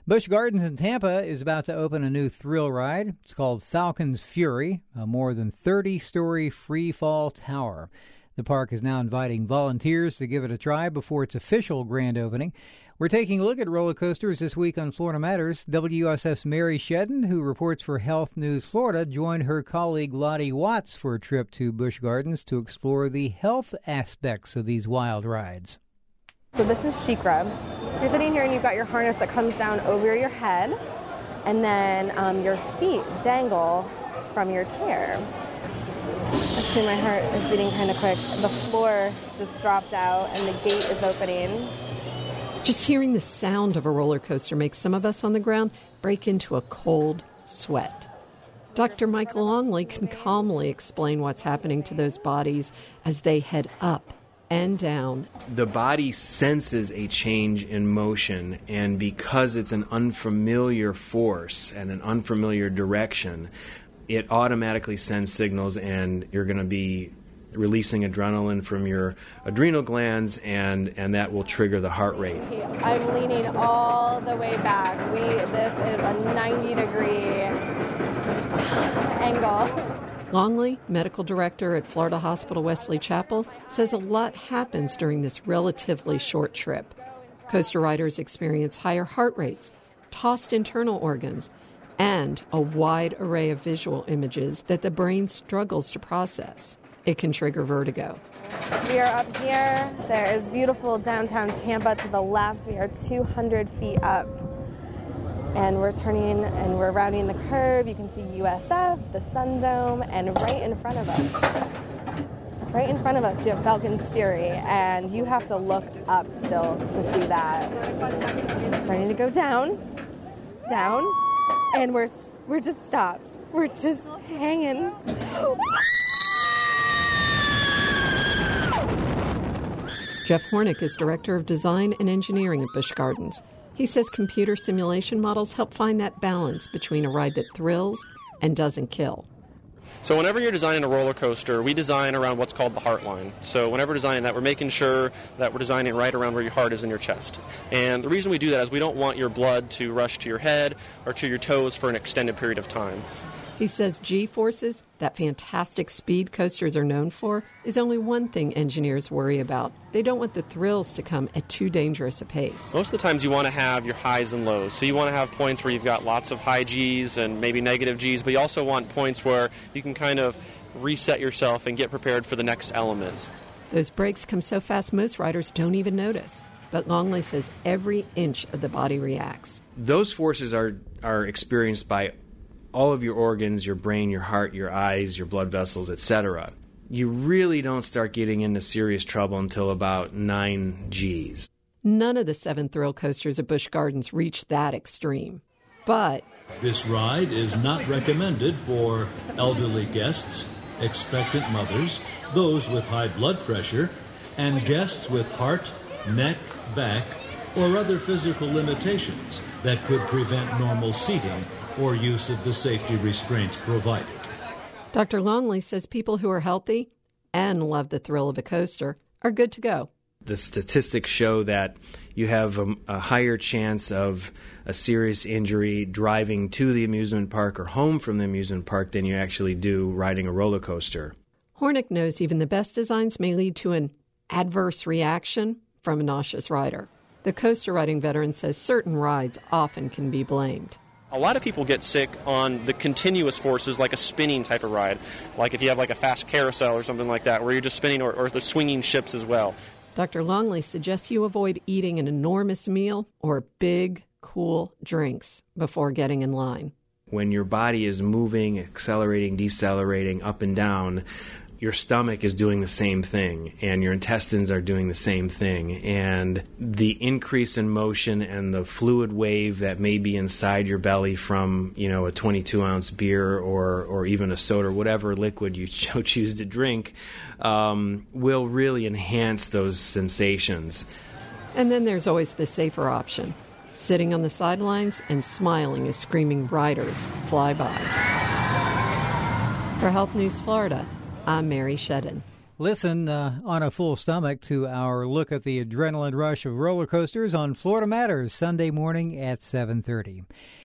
Busch Gardens in Tampa is about to open a new thrill ride. It's called Falcon's Fury, a more than 30-story free-fall tower. The park is now inviting volunteers to give it a try before its official grand opening. We're taking a look at roller coasters this week on Florida Matters. WUSF's Mary Shedden, who reports for Health News Florida, joined her colleague Lottie Watts for a trip to Busch Gardens to explore the health aspects of these wild rides. So this is SheiKra. You're sitting here and you've got your harness that comes down over your head, and then your feet dangle from your chair. Actually, my heart is beating kind of quick. The floor just dropped out and the gate is opening. Just hearing the sound of a roller coaster makes some of us on the ground break into a cold sweat. Dr. Michael Longley can calmly explain what's happening to those bodies as they head up and down. The body senses a change in motion, and because it's an unfamiliar force and an unfamiliar direction, it automatically sends signals, and you're going to be releasing adrenaline from your adrenal glands, and that will trigger the heart rate. I'm leaning all the way back. This is a 90-degree angle. Longley, medical director at Florida Hospital Wesley Chapel, says a lot happens during this relatively short trip. Coaster riders experience higher heart rates, tossed internal organs, and a wide array of visual images that the brain struggles to process. It can trigger vertigo. We are up here. There is beautiful downtown Tampa to the left. We are 200 feet up. And we're turning and we're rounding the curve. You can see USF, the Sun Dome, and right in front of us, you have Falcon's Fury, and you have to look up still to see that. We're starting to go down, and we're just stopped. We're just hanging. Jeff Hornick is Director of Design and Engineering at Busch Gardens. He says computer simulation models help find that balance between a ride that thrills and doesn't kill. So whenever you're designing a roller coaster, we design around what's called the heart line. So whenever we're designing that, we're making sure that we're designing right around where your heart is in your chest. And the reason we do that is we don't want your blood to rush to your head or to your toes for an extended period of time. He says G-forces, that fantastic speed coasters are known for, is only one thing engineers worry about. They don't want the thrills to come at too dangerous a pace. Most of the times you want to have your highs and lows. So you want to have points where you've got lots of high Gs and maybe negative Gs, but you also want points where you can kind of reset yourself and get prepared for the next element. Those breaks come so fast most riders don't even notice. But Longley says every inch of the body reacts. Those forces are experienced by all of your organs, your brain, your heart, your eyes, your blood vessels, etc. You really don't start getting into serious trouble until about 9 Gs. None of the 7 thrill coasters at Busch Gardens reach that extreme. But this ride is not recommended for elderly guests, expectant mothers, those with high blood pressure, and guests with heart, neck, back, or other physical limitations that could prevent normal seating or use of the safety restraints provided. Dr. Longley says people who are healthy and love the thrill of a coaster are good to go. The statistics show that you have a higher chance of a serious injury driving to the amusement park or home from the amusement park than you actually do riding a roller coaster. Hornick knows even the best designs may lead to an adverse reaction from a nauseous rider. The coaster riding veteran says certain rides often can be blamed. A lot of people get sick on the continuous forces, like a spinning type of ride, like if you have like a fast carousel or something like that, where you're just spinning, or the swinging ships as well. Dr. Longley suggests you avoid eating an enormous meal or big, cool drinks before getting in line. When your body is moving, accelerating, decelerating, up and down, your stomach is doing the same thing, and your intestines are doing the same thing. And the increase in motion and the fluid wave that may be inside your belly from, a 22-ounce beer or even a soda, or whatever liquid you choose to drink, will really enhance those sensations. And then there's always the safer option, sitting on the sidelines and smiling as screaming riders fly by. For Health News Florida, I'm Mary Shedden. Listen on a full stomach to our look at the adrenaline rush of roller coasters on Florida Matters Sunday morning at 7:30.